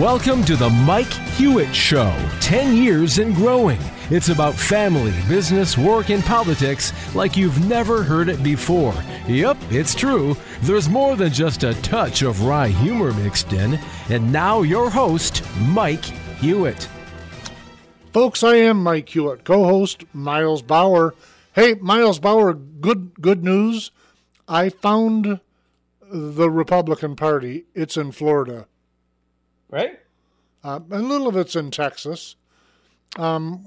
Welcome to the Mike Hewitt Show. 10 years and growing. It's about family, business, work, and politics like you've never heard it before. Yep, it's true. There's more than just a touch of wry humor mixed in. And now your host, Mike Hewitt. Folks, I am Mike Hewitt, co-host Miles Bauer. Hey, Miles Bauer, good news. I found the Republican Party. It's in Florida. Right? A little of it's in Texas. Do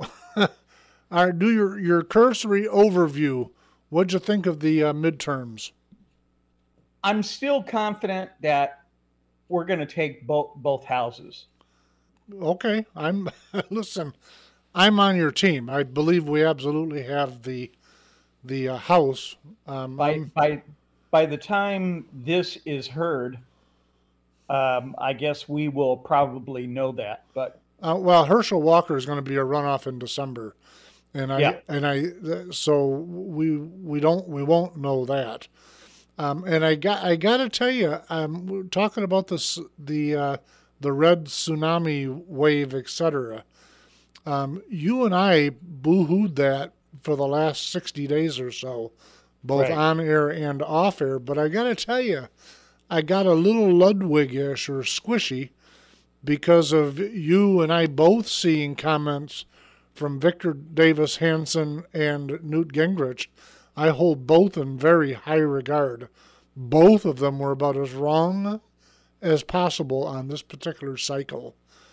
your cursory overview. What'd you think of the midterms? I'm still confident that we're going to take both houses. Okay, listen. I'm on your team. I believe we absolutely have the House. By the time this is heard, I guess we will probably know that. But well, Herschel Walker is going to be a runoff in December, so we won't know that. And I got to tell you, we're talking about this the red tsunami wave, etc. You and I boo-hooed that for the last 60 days or so, both on air and off air. But I got to tell you, I got a little Ludwig-ish or squishy because of you and I both seeing comments from Victor Davis Hanson and Newt Gingrich. I hold both in very high regard. Both of them were about as wrong as possible on this particular cycle.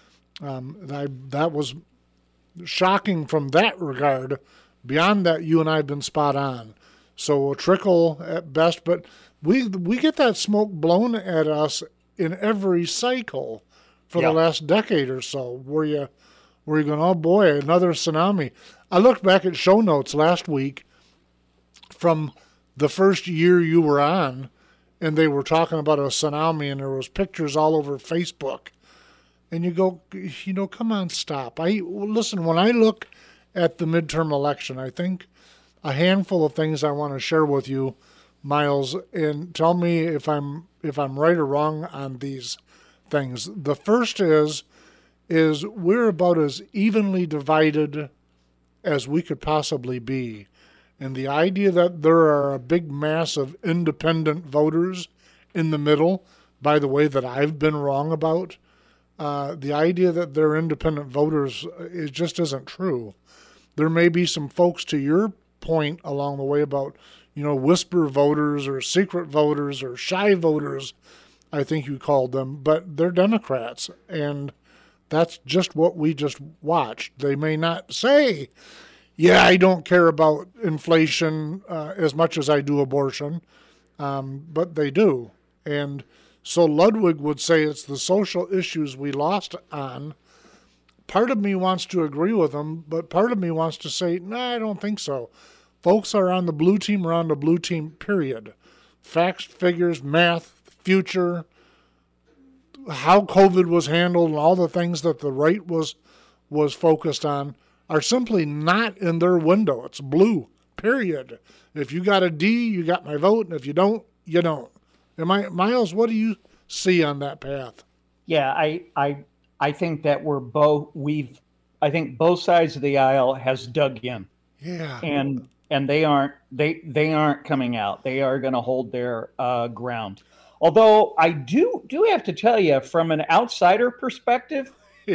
That was shocking from that regard. Beyond that, you and I have been spot on. So a trickle at best, but we get that smoke blown at us in every cycle for the last decade or so. Where you going, oh boy, another tsunami. I looked back at show notes last week from the first year you were on, and they were talking about a tsunami, and there was pictures all over Facebook. And you go, come on, stop. Listen, when I look at the midterm election, I think a handful of things I want to share with you, Miles, and tell me if I'm right or wrong on these things. The first is we're about as evenly divided as we could possibly be. And the idea that there are a big mass of independent voters in the middle, by the way, that I've been wrong about, the idea that they're independent voters, it just isn't true. There may be some folks, to your point along the way, about whisper voters or secret voters or shy voters, I think you called them, but they're Democrats, and that's just what we just watched. They may not say, I don't care about inflation as much as I do abortion, but they do. And so Ludwig would say it's the social issues we lost on. Part of me wants to agree with him, but part of me wants to say, I don't think so. Folks are on the blue team, are on the blue team, period. Facts, figures, math, future, how COVID was handled, and all the things that the right was focused on are simply not in their window. It's blue, period. If you got a D, you got my vote, and if you don't, you don't. Miles, what do you see on that path? Yeah, I think that I think both sides of the aisle has dug in. Yeah. And they aren't coming out. They are going to hold their ground. Although I do have to tell you, from an outsider perspective,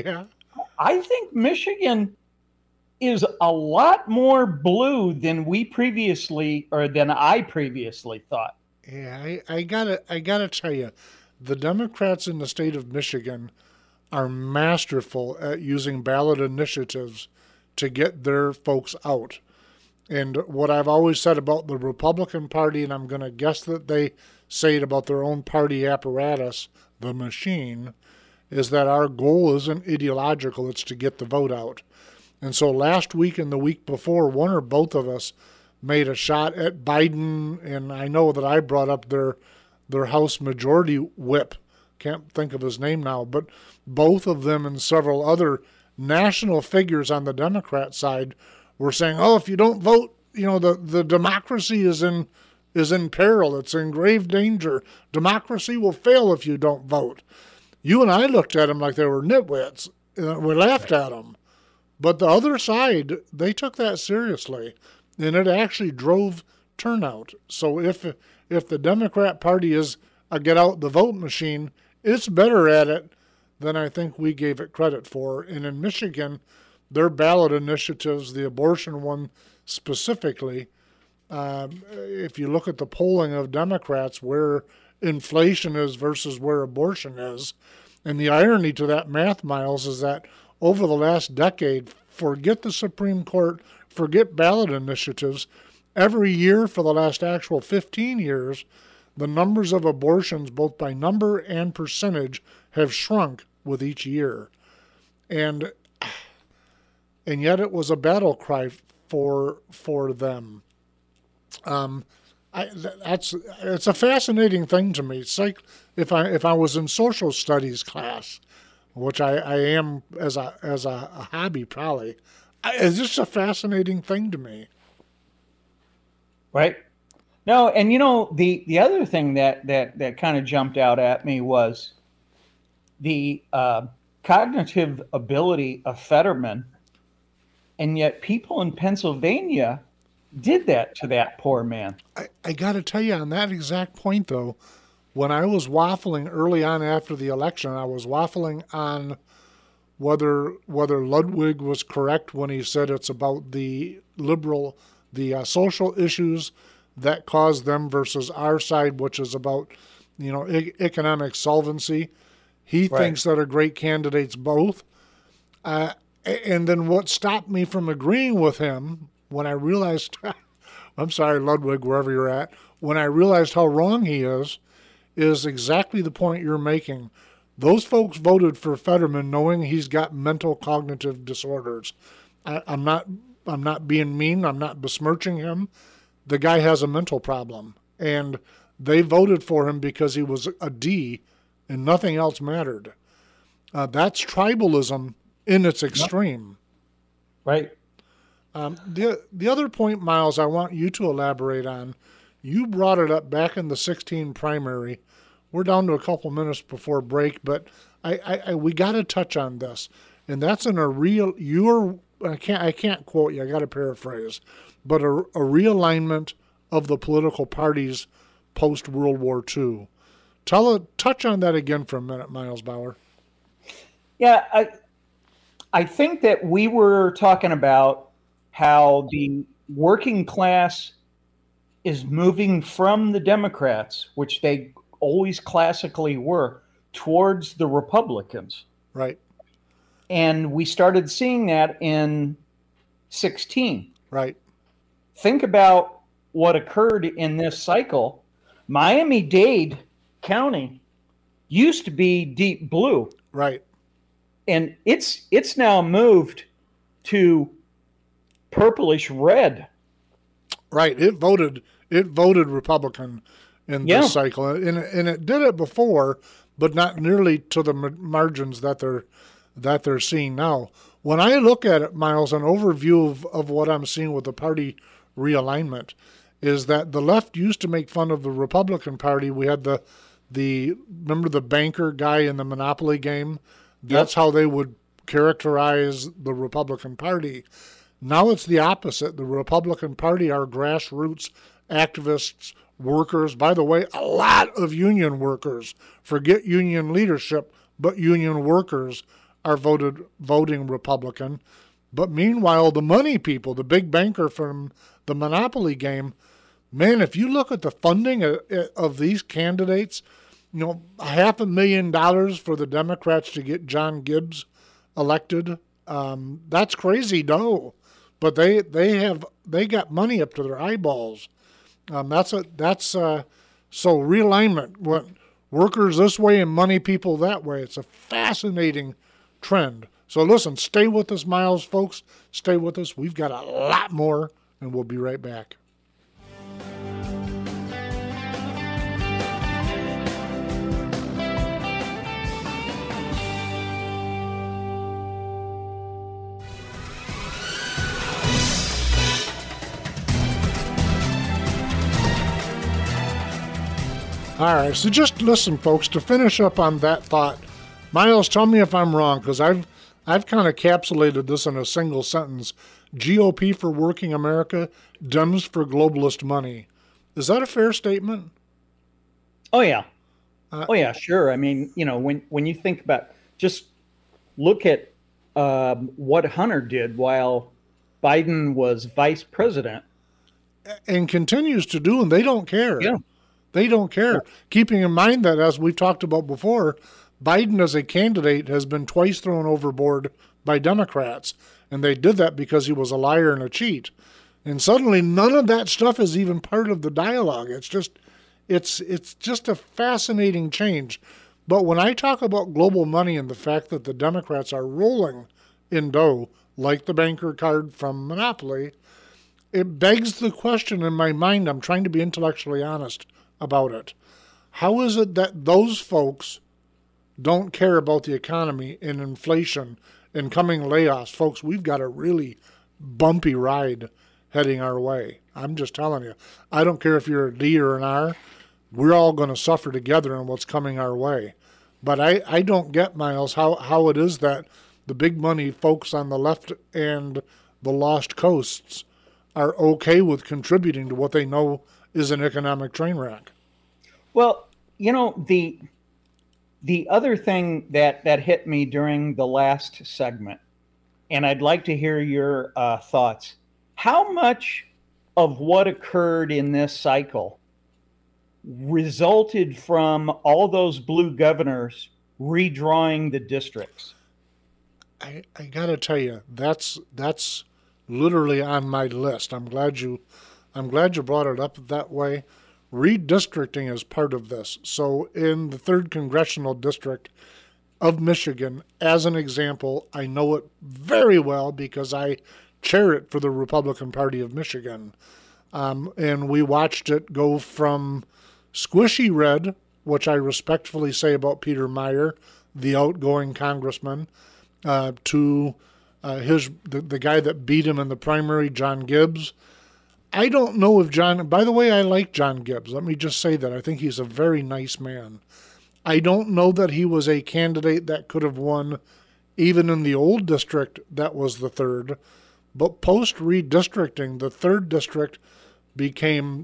I think Michigan is a lot more blue than I previously thought. Yeah, I gotta tell you, the Democrats in the state of Michigan are masterful at using ballot initiatives to get their folks out. And what I've always said about the Republican Party, and I'm going to guess that they say it about their own party apparatus, the machine, is that our goal isn't ideological, it's to get the vote out. And so last week and the week before, one or both of us made a shot at Biden, and I know that I brought up their House Majority Whip. Can't think of his name now, but both of them and several other national figures on the Democrat side were saying, if you don't vote, the democracy is in peril. It's in grave danger. Democracy will fail if you don't vote. you and I looked at them like they were nitwits. And we laughed at them. But the other side, they took that seriously, and it actually drove turnout. So if the Democrat Party is a get out the vote machine, it's better at it than I think we gave it credit for. And in Michigan, their ballot initiatives, the abortion one specifically, if you look at the polling of Democrats, where inflation is versus where abortion is, and the irony to that math, Miles, is that over the last decade, forget the Supreme Court, forget ballot initiatives, every year for the last actual 15 years, the numbers of abortions, both by number and percentage, have shrunk with each year. And yet it was a battle cry for them. It's a fascinating thing to me. It's like if I was in social studies class, which I am as a hobby probably, it's just a fascinating thing to me. Right. No, and the other thing that kind of jumped out at me was the cognitive ability of Fetterman, and yet people in Pennsylvania did that to that poor man. I got to tell you, on that exact point, though, when I was waffling early on after the election, I was waffling on whether Ludwig was correct when he said it's about the social issues that caused them versus our side, which is about, economic solvency. He thinks that are great candidates both. And then what stopped me from agreeing with him when I realized, I'm sorry, Ludwig, wherever you're at, when I realized how wrong he is exactly the point you're making. Those folks voted for Fetterman knowing he's got mental cognitive disorders. I'm not being mean. I'm not besmirching him. The guy has a mental problem. And they voted for him because he was a D and nothing else mattered. That's tribalism in its extreme. Right. The other point, Miles, I want you to elaborate on, you brought it up back in the 16 primary. We're down to a couple minutes before break, but we got to touch on this. And that's I can't quote you, I got to paraphrase, but a realignment of the political parties post-World War II. Touch on that again for a minute, Miles Bauer. Yeah, I think that we were talking about how the working class is moving from the Democrats, which they always classically were, towards the Republicans. Right. And we started seeing that in 16. Right. Think about what occurred in this cycle. Miami-Dade County used to be deep blue. Right. And it's now moved to purplish red. Right. It voted Republican in this cycle, and it did it before, but not nearly to the margins that they're seeing now. When I look at it, Miles, an overview of what I'm seeing with the party realignment is that the left used to make fun of the Republican Party. We had remember the banker guy in the Monopoly game? That's how they would characterize the Republican Party. Now it's the opposite. The Republican Party are grassroots activists, workers. By the way, a lot of union workers, forget union leadership, but union workers are voting Republican. But meanwhile, the money people, the big banker from the Monopoly game, man, if you look at the funding of these candidates, $500,000 for the Democrats to get John Gibbs elected, that's crazy dough. But they got money up to their eyeballs. So realignment. What workers this way and money people that way. It's a fascinating trend. So listen, stay with us, Miles, folks. Stay with us. We've got a lot more, and we'll be right back. All right, so just listen, folks, to finish up on that thought Miles, tell me if I'm wrong, because I've kind of encapsulated this in a single sentence. GOP for working America, Dems for globalist money. Is that a fair statement? Oh, yeah. Sure. I mean, when you think about, just look at what Hunter did while Biden was vice president. And continues to do, and they don't care. Yeah. They don't care. Yeah. Keeping in mind that, as we've talked about before, Biden as a candidate has been twice thrown overboard by Democrats. And they did that because he was a liar and a cheat. And suddenly none of that stuff is even part of the dialogue. It's just a fascinating change. But when I talk about global money and the fact that the Democrats are rolling in dough, like the banker card from Monopoly, it begs the question in my mind. I'm trying to be intellectually honest about it. How is it that those folks don't care about the economy and inflation and coming layoffs? Folks, we've got a really bumpy ride heading our way. I'm just telling you. I don't care if you're a D or an R. We're all going to suffer together in what's coming our way. But I don't get, Miles, how it is that the big money folks on the left and the lost coasts are okay with contributing to what they know is an economic train wreck. Well, the other thing that hit me during the last segment, and I'd like to hear your thoughts, how much of what occurred in this cycle resulted from all those blue governors redrawing the districts? I got to tell you, that's literally on my list. I'm glad you brought it up that way. Redistricting is part of this. So in the 3rd Congressional District of Michigan, as an example, I know it very well because I chair it for the Republican Party of Michigan. And we watched it go from squishy red, which I respectfully say about Peter Meijer, the outgoing congressman, to the guy that beat him in the primary, John Gibbs. I don't know if John, by the way, I like John Gibbs. Let me just say that. I think he's a very nice man. I don't know that he was a candidate that could have won even in the old district that was the 3rd. But post-redistricting, the 3rd district became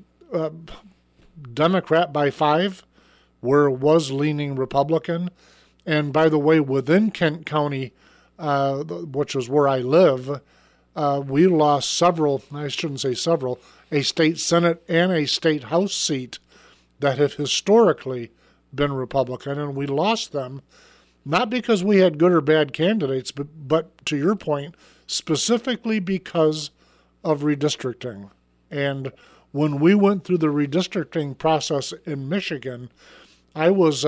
Democrat by 5, where it was leaning Republican. And by the way, within Kent County, which is where I live, we lost several, I shouldn't say several, a state Senate and a state House seat that have historically been Republican, and we lost them, not because we had good or bad candidates, but to your point, specifically because of redistricting. And when we went through the redistricting process in Michigan, I was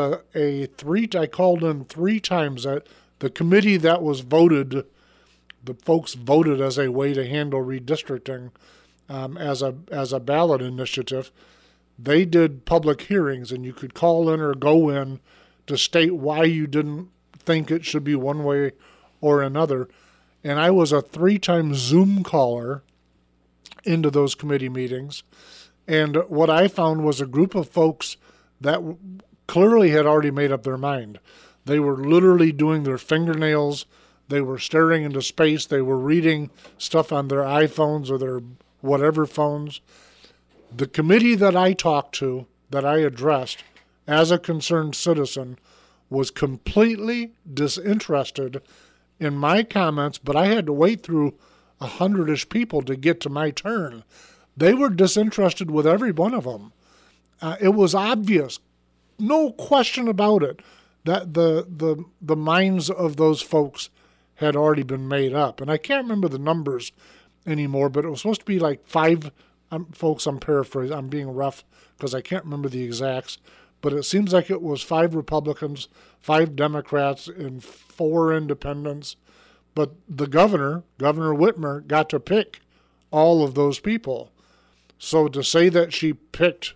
I called in 3 times. The committee that was voted, the folks voted as a way to handle redistricting as a ballot initiative. They did public hearings, and you could call in or go in to state why you didn't think it should be one way or another. And I was a 3-time Zoom caller into those committee meetings. And what I found was a group of folks that clearly had already made up their mind. They were literally doing their fingernails. They were staring into space. They were reading stuff on their iPhones or their whatever phones. The committee that I talked to, that I addressed as a concerned citizen, was completely disinterested in my comments, but I had to wait through 100-ish people to get to my turn. They were disinterested with every one of them. It was obvious, no question about it, that the minds of those folks had already been made up. And I can't remember the numbers anymore, but it was supposed to be like 5, folks, I'm paraphrasing, I'm being rough because I can't remember the exacts, but it seems like it was 5 Republicans, 5 Democrats, and 4 independents. But the Governor Whitmer, got to pick all of those people. So to say that she picked,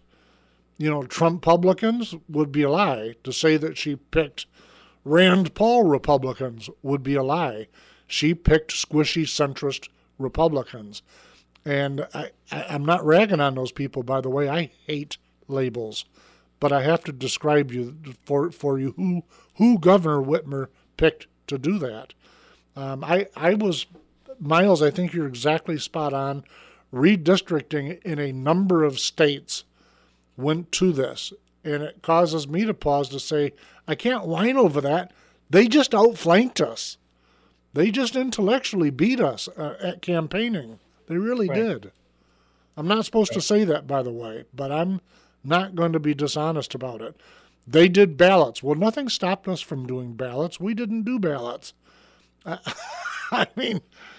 Trump Republicans would be a lie. To say that she picked Rand Paul Republicans would be a lie. She picked squishy centrist Republicans. And I'm not ragging on those people, by the way. I hate labels. but I have to describe you for you who Governor Whitmer picked to do that. I was, Miles, I think you're exactly spot on. Redistricting in a number of states went to this, and it causes me to pause to say, I can't whine over that. They just outflanked us. They just intellectually beat us at campaigning. They really did. I'm not supposed to say that, by the way, but I'm not going to be dishonest about it. They did ballots. Well, nothing stopped us from doing ballots. We didn't do ballots. I mean,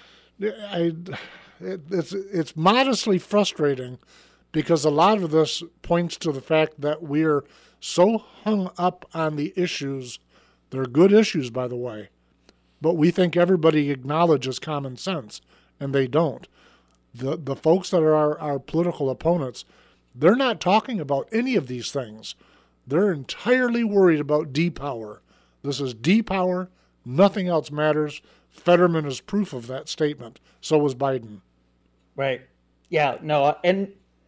it's modestly frustrating because a lot of this points to the fact that we're so hung up on the issues. They're good issues, by the way, but we think everybody acknowledges common sense, and they don't. The folks that are our political opponents, they're not talking about any of these things. They're entirely worried about D-power. This is D-power. Nothing else matters. Fetterman is proof of that statement. So was Biden. Right. Yeah. No. And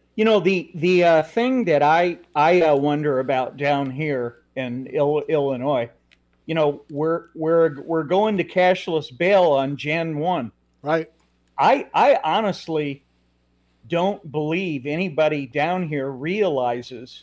the thing that I wonder about down here in Illinois, we're going to cashless bail on Jan 1. Right. I honestly don't believe anybody down here realizes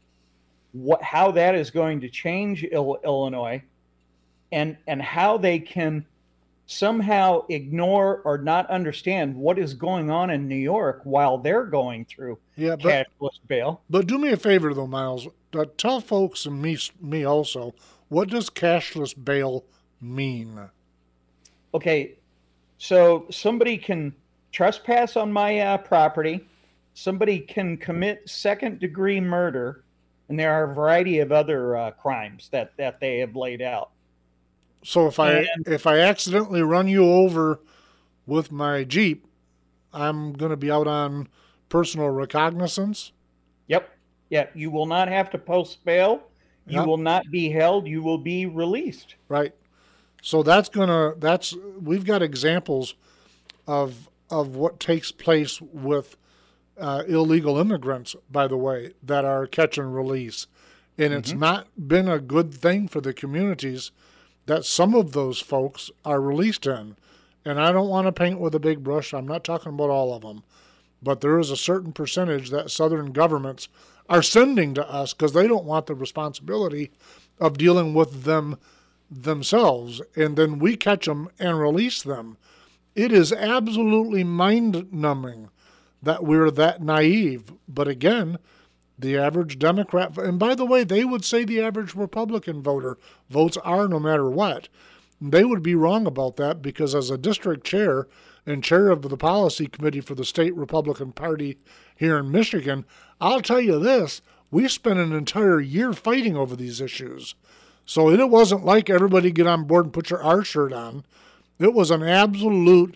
how that is going to change Illinois, and how they can somehow ignore or not understand what is going on in New York while they're going through cashless bail. But do me a favor, though, Miles. Tell folks and me also, what does cashless bail mean? Okay, so somebody can trespass on my property. Somebody can commit second-degree murder, and there are a variety of other crimes that they have laid out. So if I accidentally run you over with my Jeep, I'm going to be out on personal recognizance? Yep. Yeah, you will not have to post bail. You will not be held. You will be released. Right. So we've got examples of what takes place with illegal immigrants, by the way, that are catch and release. And it's not been a good thing for the communities that some of those folks are released in. And I don't want to paint with a big brush. I'm not talking about all of them. But there is a certain percentage that Southern governments are sending to us because they don't want the responsibility of dealing with them themselves. And then we catch them and release them. It is absolutely mind-numbing that we're that naive. But again, the average Democrat, and by the way, they would say the average Republican voter votes R no matter what. They would be wrong about that because as a district chair and chair of the policy committee for the state Republican Party here in Michigan, I'll tell you this, we spent an entire year fighting over these issues. So it wasn't like everybody get on board and put your R shirt on. It was an absolute,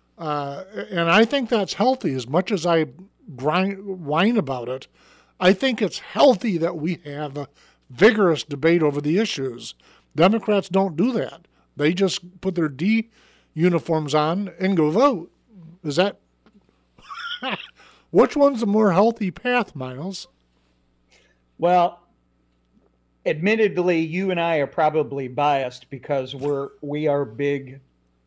and I think that's healthy as much as I whine about it. I think it's healthy that we have a vigorous debate over the issues. Democrats don't do that. They just put their D uniforms on and go vote. Is that... Which one's the more healthy path, Miles? Well, admittedly, you and I are probably biased because we are big,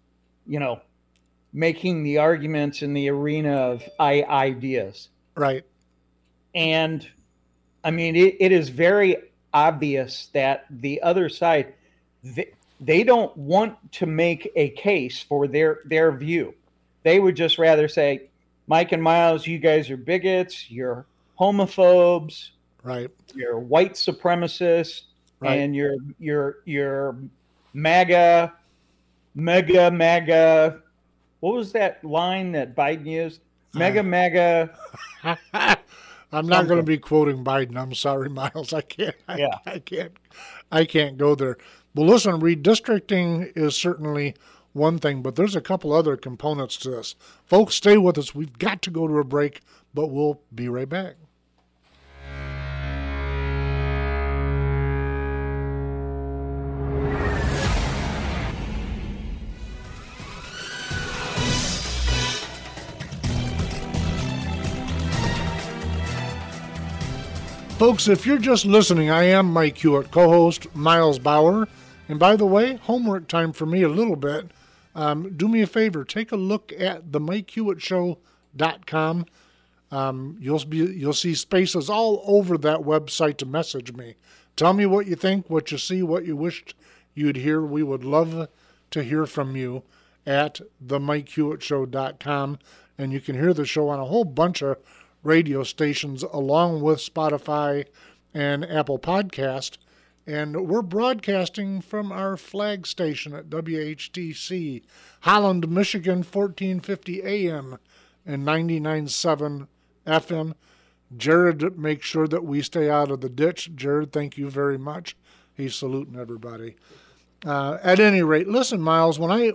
making the arguments in the arena of ideas. Right. And I mean, it is very obvious that the other side, they don't want to make a case for their view. They would just rather say, Mike and Miles, you guys are bigots, you're homophobes, right? You're white supremacists, right. And you're MAGA. What was that line that Biden used? MAGA. I'm not going to be quoting Biden. I'm sorry, Miles. I can't. I can't go there. Well, listen, redistricting is certainly one thing, but there's a couple other components to this. Folks, stay with us. We've got to go to a break, but we'll be right back. Folks, if you're just listening, I am Mike Hewitt, co-host Miles Bauer. And by the way, homework time for me a little bit. Do me a favor, take a look at themikehewittshow.com. You'll see spaces all over that website to message me. Tell me what you think, what you see, what you wished you'd hear. We would love to hear from you at themikehewittshow.com. And you can hear the show on a whole bunch of radio stations along with Spotify and Apple Podcast. And we're broadcasting from our flag station at WHTC, Holland, Michigan, 1450 AM and 99.7 FM. Jared makes sure that we stay out of the ditch. Jared, thank you very much. He's saluting everybody. At any rate, listen, Miles, when I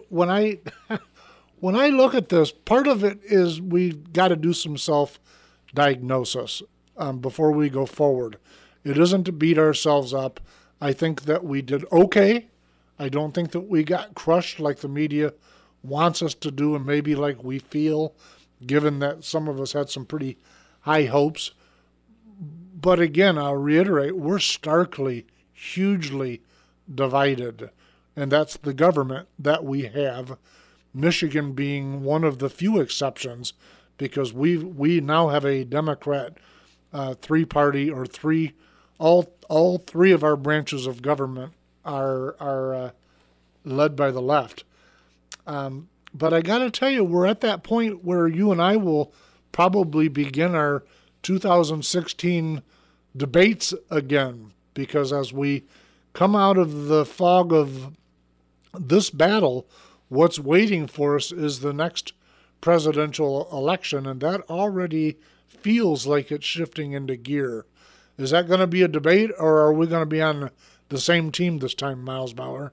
look at this, part of it is we got to do some self-diagnosis before we go forward. It isn't to beat ourselves up. I think that we did okay. I don't think that we got crushed like the media wants us to do and maybe like we feel, given that some of us had some pretty high hopes. But again, I'll reiterate, we're starkly, hugely divided. And that's the government that we have, Michigan being one of the few exceptions, because we now have a Democrat three-party or all three of our branches of government are led by the left. But I got to tell you, we're at that point where you and I will probably begin our 2016 debates again, because as we come out of the fog of this battle, what's waiting for us is the next presidential election, and that already feels like it's shifting into gear. Is that going to be a debate, or are we going to be on the same team this time, Miles Bauer?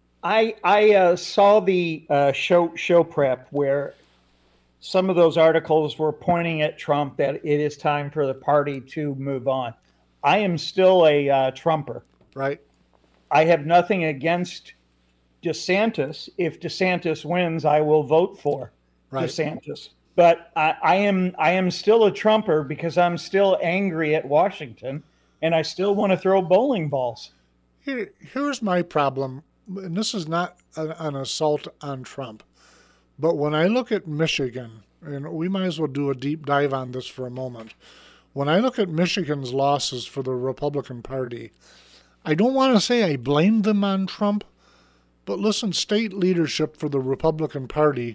I saw the show prep where some of those articles were pointing at Trump that it is time for the party to move on. I am still a Trumper. Right. I have nothing against DeSantis. If DeSantis wins, I will vote for DeSantis. But I am still a Trumper because I'm still angry at Washington, and I still want to throw bowling balls. Here's my problem, and this is not an assault on Trump, but when I look at Michigan, and we might as well do a deep dive on this for a moment. When I look at Michigan's losses for the Republican Party, I don't want to say I blame them on Trump, but listen, state leadership for the Republican Party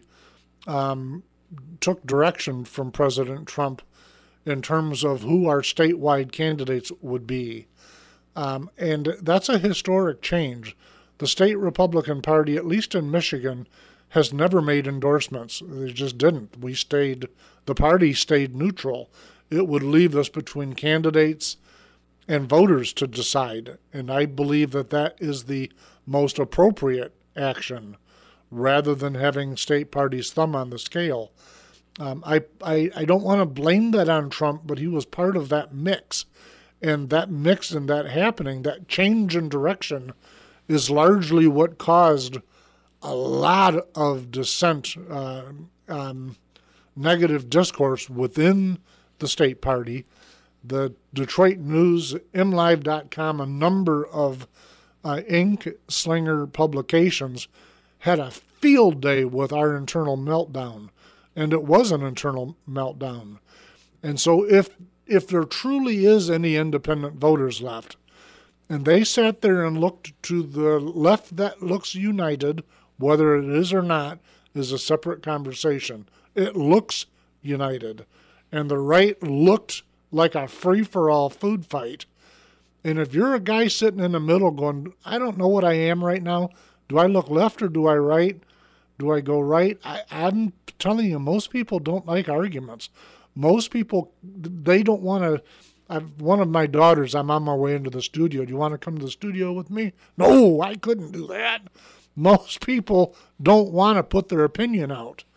took direction from President Trump in terms of who our statewide candidates would be. And that's a historic change. The state Republican Party, at least in Michigan, has never made endorsements. They just didn't. The party stayed neutral. It would leave us between candidates and voters to decide. And I believe that that is the most appropriate action, rather than having state parties' thumb on the scale. I don't want to blame that on Trump, but he was part of that mix. And that mix and that happening, that change in direction, is largely what caused a lot of dissent, negative discourse within the state party. The Detroit News, MLive.com, a number of ink slinger publications had a field day with our internal meltdown, and it was an internal meltdown. And so if there truly is any independent voters left, and they sat there and looked to the left that looks united, whether it is or not is a separate conversation. It looks united. And the right looked like a free-for-all food fight. And if you're a guy sitting in the middle going, I don't know what I am right now. Do I look left or do I right? Do I go right? I'm telling you, most people don't like arguments. Most people, they don't want to. One of my daughters, I'm on my way into the studio. Do you want to come to the studio with me? No, I couldn't do that. Most people don't want to put their opinion out.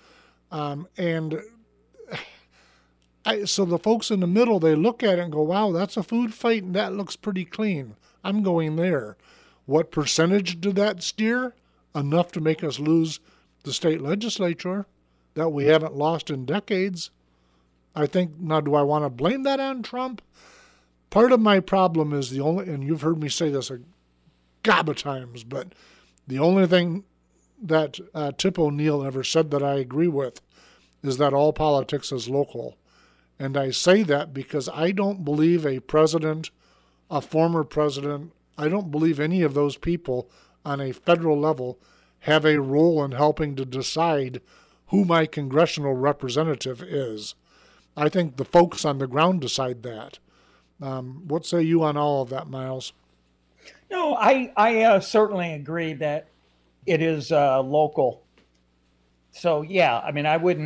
So the folks in the middle, they look at it and go, wow, that's a food fight and that looks pretty clean. I'm going there. What percentage did that steer? Enough to make us lose the state legislature that we haven't lost in decades. I think, now do I want to blame that on Trump? Part of my problem is and you've heard me say this a gob of times, but the only thing that Tip O'Neill ever said that I agree with is that all politics is local. And I say that because I don't believe a president, a former president, I don't believe any of those people on a federal level have a role in helping to decide who my congressional representative is. I think the folks on the ground decide that. What say you on all of that, Miles? No, I certainly agree that it is local. So yeah, I mean,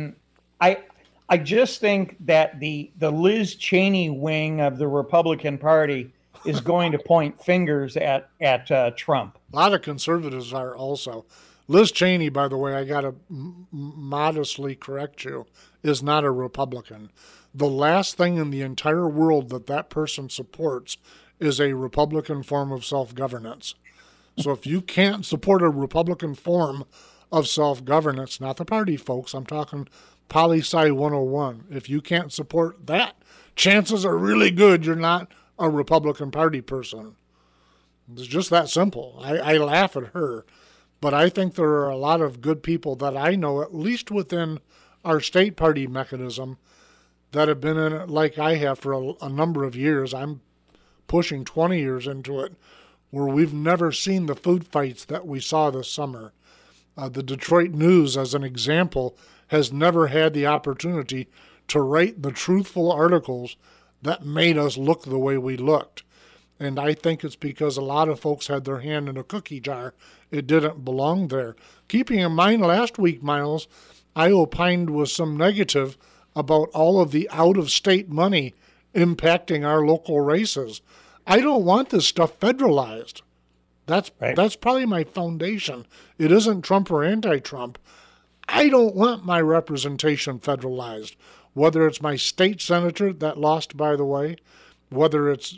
I just think that the Liz Cheney wing of the Republican Party is going to point fingers at Trump. A lot of conservatives are also. Liz Cheney, by the way, I got to modestly correct you, is not a Republican. The last thing in the entire world that person supports is a Republican form of self-governance. So if you can't support a Republican form of self-governance, not the party, folks, I'm talking Poli-Sci 101. If you can't support that, chances are really good you're not a Republican Party person. It's just that simple. I laugh at her. But I think there are a lot of good people that I know, at least within our state party mechanism, that have been in it like I have for a number of years. I'm pushing 20 years into it, where we've never seen the food fights that we saw this summer. The Detroit News, as an example, has never had the opportunity to write the truthful articles that made us look the way we looked. And I think it's because a lot of folks had their hand in a cookie jar. It didn't belong there. Keeping in mind last week, Miles, I opined with some negative about all of the out-of-state money impacting our local races. I don't want this stuff federalized. That's probably my foundation. It isn't Trump or anti-Trump. I don't want my representation federalized, whether it's my state senator that lost, by the way, whether it's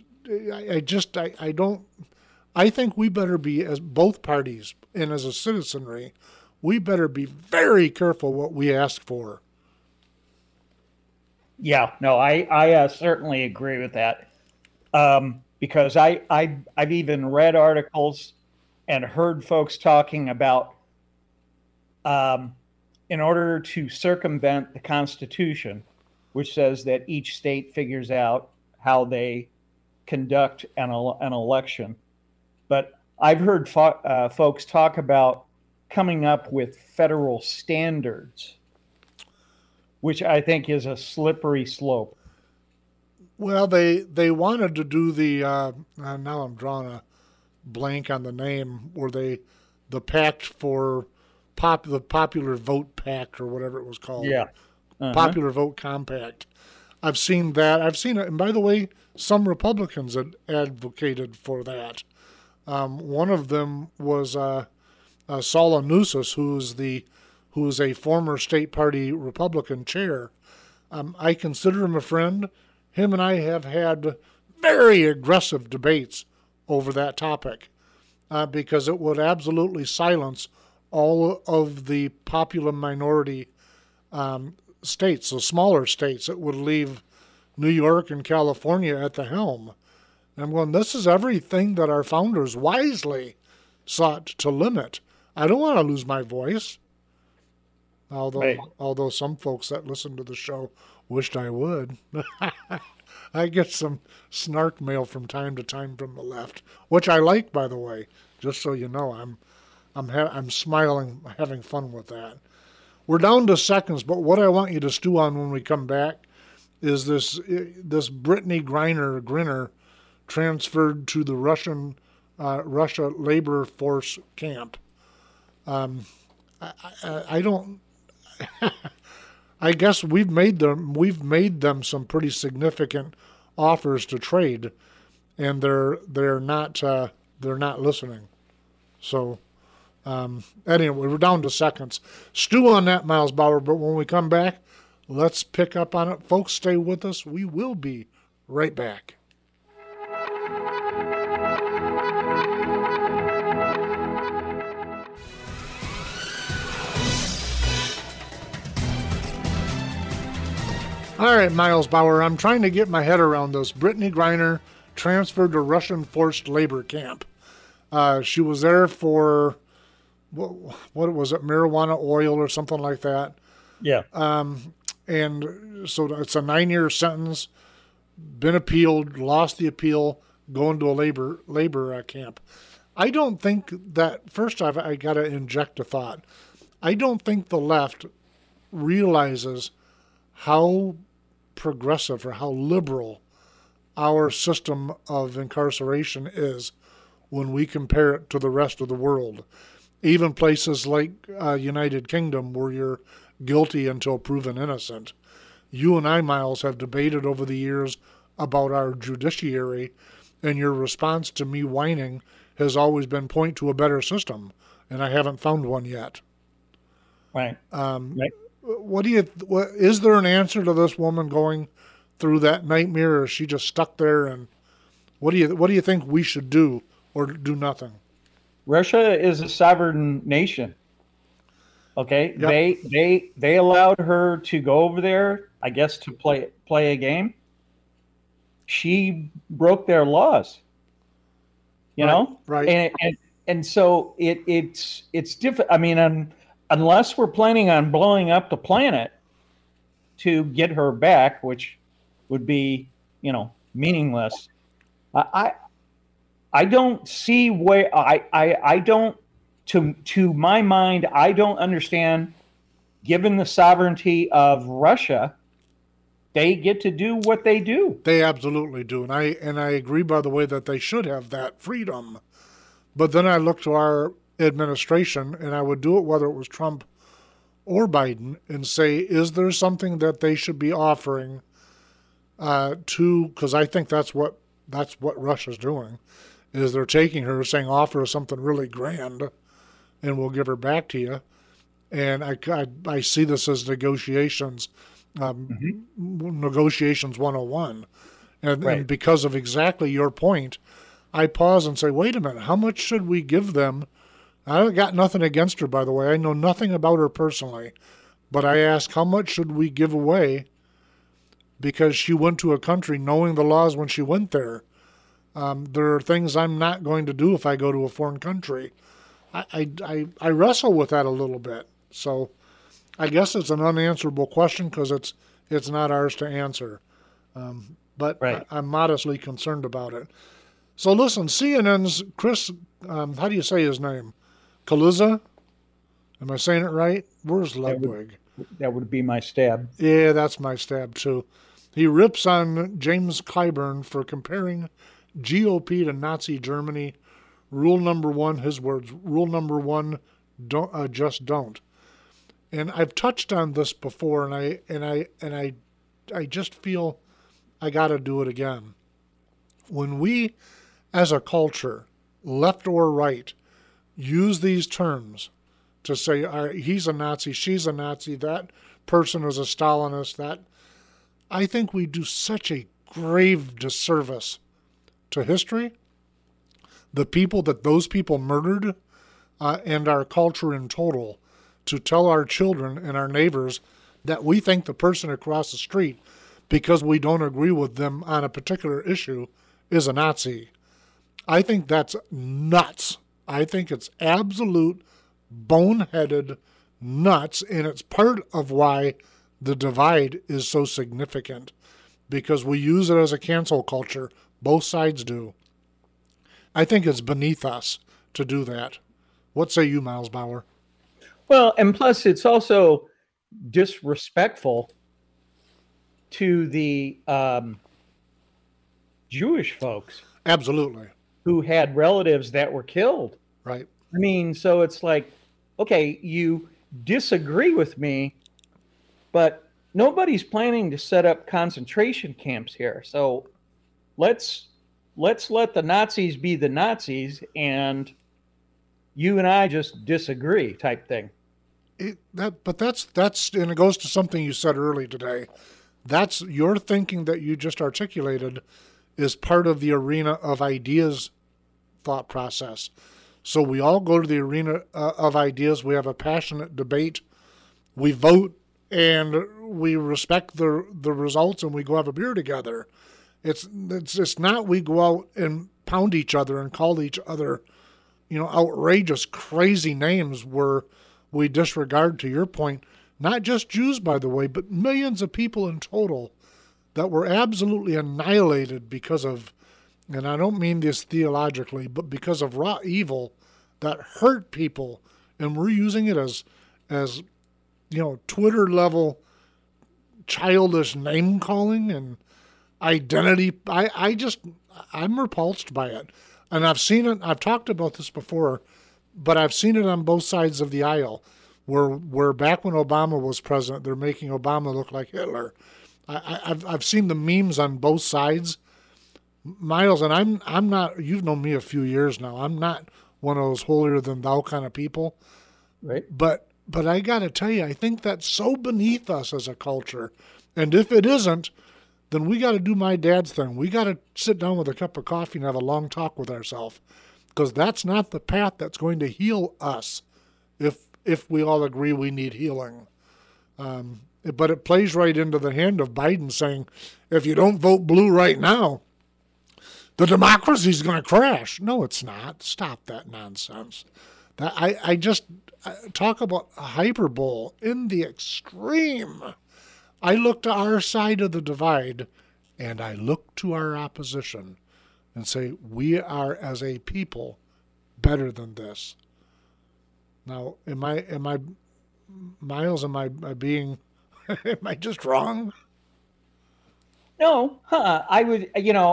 I think we better be, as both parties and as a citizenry, we better be very careful what we ask for. Yeah, no, I certainly agree with that. Because I've even read articles and heard folks talking about in order to circumvent the Constitution, which says that each state figures out how they conduct an election. But I've heard folks talk about coming up with federal standards, which I think is a slippery slope. Well, they wanted to do the now I'm drawing a blank on the name, where the pact for the Popular Vote Pact or whatever it was called. Yeah. Popular Vote Compact. I've seen that. I've seen it, and by the way, some Republicans had advocated for that. One of them was Saul Anusas, who is a former state party Republican chair. I consider him a friend. Him and I have had very aggressive debates over that topic because it would absolutely silence all of the popular minority states, so smaller states. It would leave New York and California at the helm. And I'm going, this is everything that our founders wisely sought to limit. I don't want to lose my voice. Although some folks that listen to the show wished I would. I get some snark mail from time to time from the left, which I like, by the way. Just so you know, I'm smiling, having fun with that. We're down to seconds, but what I want you to stew on when we come back is this Brittany Griner transferred to the Russia labor force camp. I don't. I guess we've made them some pretty significant offers to trade, and they're not listening. So anyway, we're down to seconds. Stew on that, Miles Bauer. But when we come back, let's pick up on it, folks. Stay with us. We will be right back. All right, Miles Bauer, I'm trying to get my head around this. Brittany Griner transferred to Russian forced labor camp. She was there for, what was it, marijuana oil or something like that. Yeah. And so it's a 9-year sentence, been appealed, lost the appeal, going to a labor camp. I don't think that, first off, I got to inject a thought. I don't think the left realizes how progressive or how liberal our system of incarceration is when we compare it to the rest of the world. Even places like United Kingdom, where you're guilty until proven innocent. You and I, Miles, have debated over the years about our judiciary, and your response to me whining has always been point to a better system, and I haven't found one yet. Right. Right. Is there an answer to this woman going through that nightmare, or is she just stuck there? And what do you think we should do, or do nothing? Russia is a sovereign nation. Okay, yep. They allowed her to go over there, I guess, to play a game. She broke their laws. You know, right? And so it's different. I mean, unless we're planning on blowing up the planet to get her back, which would be, meaningless. I don't see where I don't, to my mind, I don't understand, given the sovereignty of Russia, they get to do what they do. They absolutely do. And I agree, by the way, that they should have that freedom. But then I look to our administration, and I would do it whether it was Trump or Biden, and say, is there something that they should be offering because I think that's what Russia's doing, is they're taking her, saying, offer her something really grand, and we'll give her back to you. And I see this as negotiations, negotiations 101. And because of exactly your point, I pause and say, wait a minute, how much should we give them? I got nothing against her, by the way. I know nothing about her personally. But I ask, how much should we give away because she went to a country knowing the laws when she went there? There are things I'm not going to do if I go to a foreign country. I wrestle with that a little bit. So I guess it's an unanswerable question because it's not ours to answer. But I'm modestly concerned about it. So listen, CNN's Chris, how do you say his name? Cillizza? Am I saying it right? Where's Ludwig? That would be my stab. Yeah, that's my stab too. He rips on James Clyburn for comparing GOP to Nazi Germany. Rule number one, his words, rule number one, don't just don't. And I've touched on this before, and I just feel I got to do it again. When we, as a culture, left or right, use these terms to say, all right, he's a Nazi, she's a Nazi, that person is a Stalinist, that I think we do such a grave disservice to history, the people that those people murdered, and our culture in total, to tell our children and our neighbors that we think the person across the street, because we don't agree with them on a particular issue, is a Nazi. I think that's nuts. I think it's absolute boneheaded nuts, and it's part of why the divide is so significant, because we use it as a cancel culture. Both sides do. I think it's beneath us to do that. What say you, Miles Bauer? Well, and plus it's also disrespectful to the Jewish folks. Absolutely. Who had relatives that were killed. Right. I mean, so it's like, okay, you disagree with me, but nobody's planning to set up concentration camps here. So let's let the Nazis be the Nazis, and you and I just disagree, type thing. But that's and it goes to something you said early today. That's your thinking that you just articulated is part of the arena of ideas thought process. So we all go to the arena of ideas. We have a passionate debate. We vote, and we respect the results, and we go have a beer together. It's not we go out and pound each other and call each other, outrageous, crazy names where we disregard, to your point, not just Jews, by the way, but millions of people in total that were absolutely annihilated because of, and I don't mean this theologically, but because of raw evil that hurt people, and we're using it as Twitter level childish name calling and identity. I'm repulsed by it. And I've seen it, I've talked about this before, but I've seen it on both sides of the aisle, where back when Obama was president, they're making Obama look like Hitler. I've seen the memes on both sides, Miles, and I'm not. You've known me a few years now. I'm not one of those holier than thou kind of people, right? But I got to tell you, I think that's so beneath us as a culture, and if it isn't, then we got to do my dad's thing. We got to sit down with a cup of coffee and have a long talk with ourselves, because that's not the path that's going to heal us. If we all agree we need healing. But it plays right into the hand of Biden saying, if you don't vote blue right now, the democracy's going to crash. No, it's not. Stop that nonsense. I just talk about hyperbole in the extreme. I look to our side of the divide, and I look to our opposition and say, we are, as a people, better than this. Now, am I, Miles, am I being, am I just wrong? No, I would,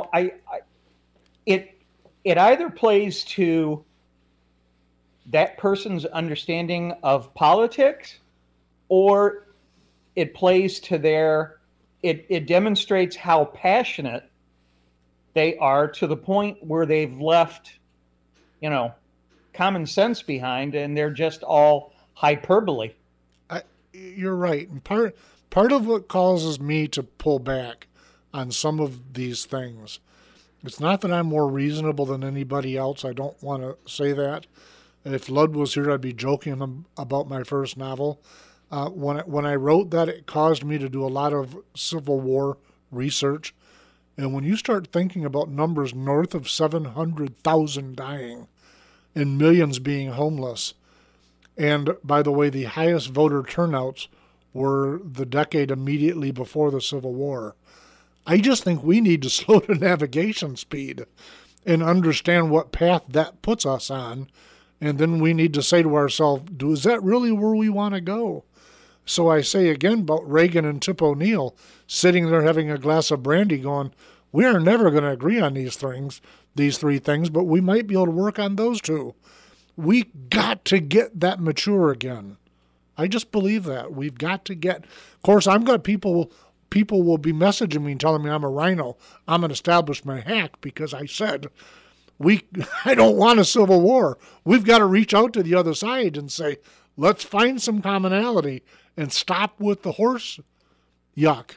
it either plays to that person's understanding of politics, or it plays to it demonstrates how passionate they are, to the point where they've left, common sense behind, and they're just all hyperbole. You're right. And part of what causes me to pull back on some of these things, it's not that I'm more reasonable than anybody else. I don't want to say that. If Lud was here, I'd be joking about my first novel. When I wrote that, it caused me to do a lot of Civil War research. And when you start thinking about numbers north of 700,000 dying and millions being homeless, and by the way, the highest voter turnouts were the decade immediately before the Civil War, I just think we need to slow the navigation speed and understand what path that puts us on. And then we need to say to ourselves, is that really where we want to go? So I say again about Reagan and Tip O'Neill sitting there having a glass of brandy going, we are never going to agree on these three things, but we might be able to work on those two. We got to get that mature again. I just believe that. We've got to get, of course, people will be messaging me and telling me I'm a rhino. I'm an establishment hack because I said, I don't want a civil war. We've got to reach out to the other side and say, let's find some commonality and stop with the horse yuck.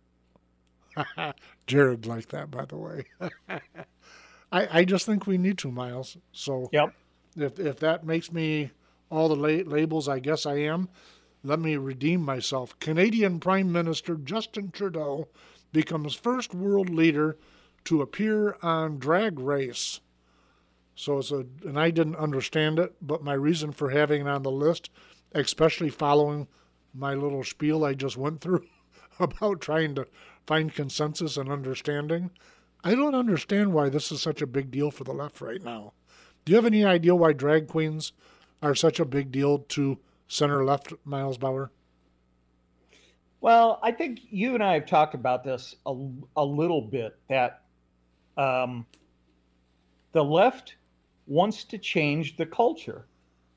Jared liked that, by the way. I just think we need to, Miles. So yep. If that makes me all the labels I guess I am, let me redeem myself. Canadian Prime Minister Justin Trudeau becomes first world leader to appear on Drag Race. So and I didn't understand it, but my reason for having it on the list, especially following my little spiel I just went through about trying to find consensus and understanding, I don't understand why this is such a big deal for the left right now. Do you have any idea why drag queens are such a big deal to center-left, Miles Bauer? Well, I think you and I have talked about this a little bit, that the left wants to change the culture,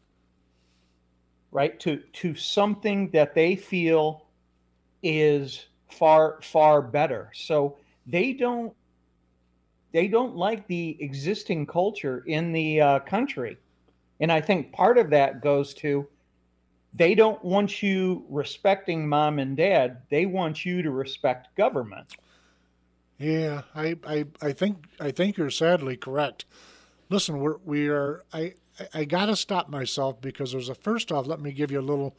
right, to something that they feel is far, far better. So they don't like the existing culture in the country. And I think part of that goes to, they don't want you respecting mom and dad. They want you to respect government. Yeah, I think you're sadly correct. Listen, I got to stop myself because first off, let me give you a little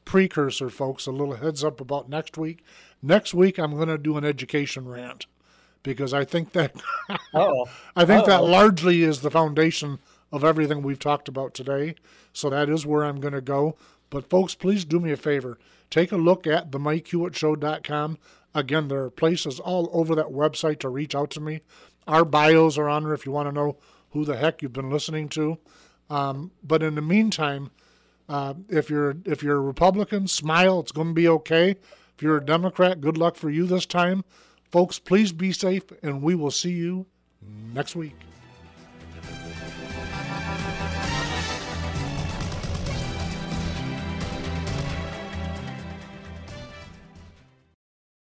precursor, folks, a little heads up about next week. Next week, I'm going to do an education rant because I think that Uh-oh. I think that largely is the foundation of everything we've talked about today. So that is where I'm going to go. But folks, please do me a favor. Take a look at themikehewittshow.com. Again, there are places all over that website to reach out to me. Our bios are on there if you want to know who the heck you've been listening to. But in the meantime, if you're a Republican, smile. It's going to be okay. If you're a Democrat, good luck for you this time. Folks, please be safe, and we will see you next week.